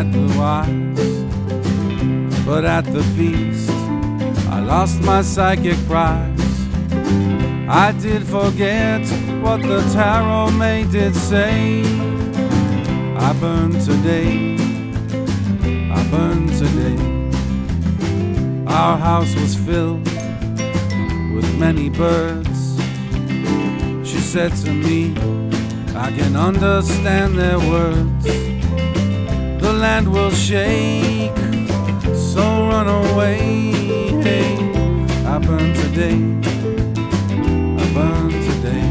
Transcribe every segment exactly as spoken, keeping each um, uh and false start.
bright blue eyes. But at the feast, I lost my psychic prize. I did forget what the tarot maid did say. I burned today, I burned today. Our house was filled with many birds. She said to me, I can understand their words. The land will shake, so run away. Hey, I burned today, I burned today.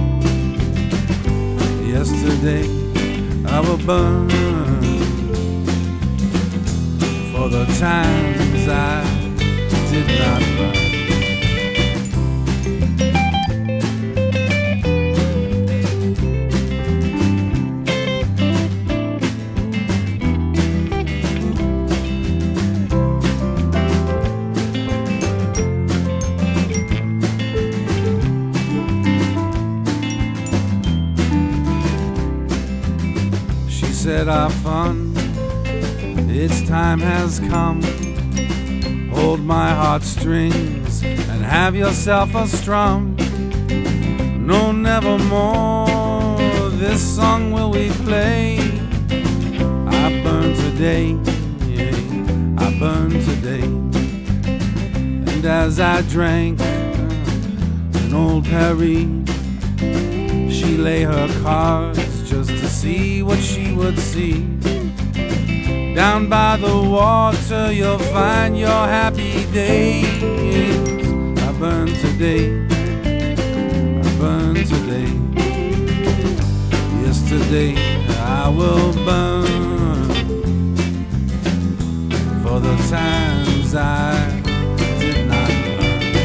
Yesterday I will burn for the times I did not burn. Said our fun, its time has come. Hold my heartstrings and have yourself a strum. No, nevermore this song will we play. I burn today, yeah, I burn today. And as I drank an old Perry, she lay her cards just to see what she would see. Down by the water you'll find your happy days. I burn today, I burn today. Yesterday I will burn for the times I did not burn.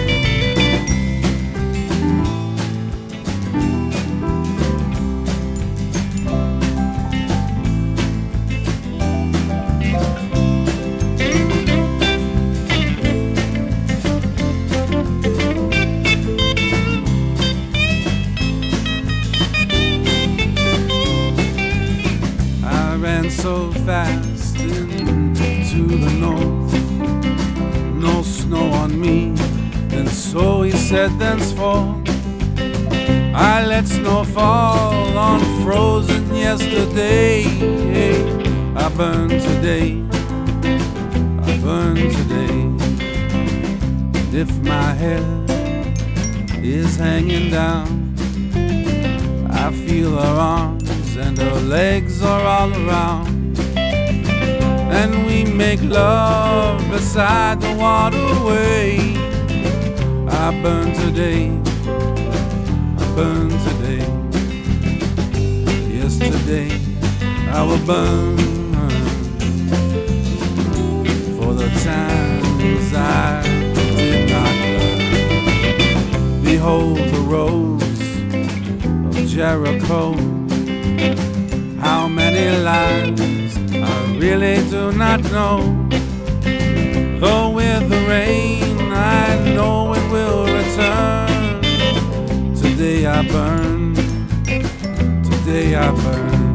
So fast into the north, no snow on me, and so he said thenceforth I let snow fall on frozen yesterday. I burn today, I burn today. And if my head is hanging down, I feel her arms and her legs are all around. And we make love beside the waterway. I burn today, I burn today. Yesterday I will burn for the times I did not learn. Behold the rose of Jericho. How many lives I really do not know. Though with the rain I know it will return. Today I burn, today I burn.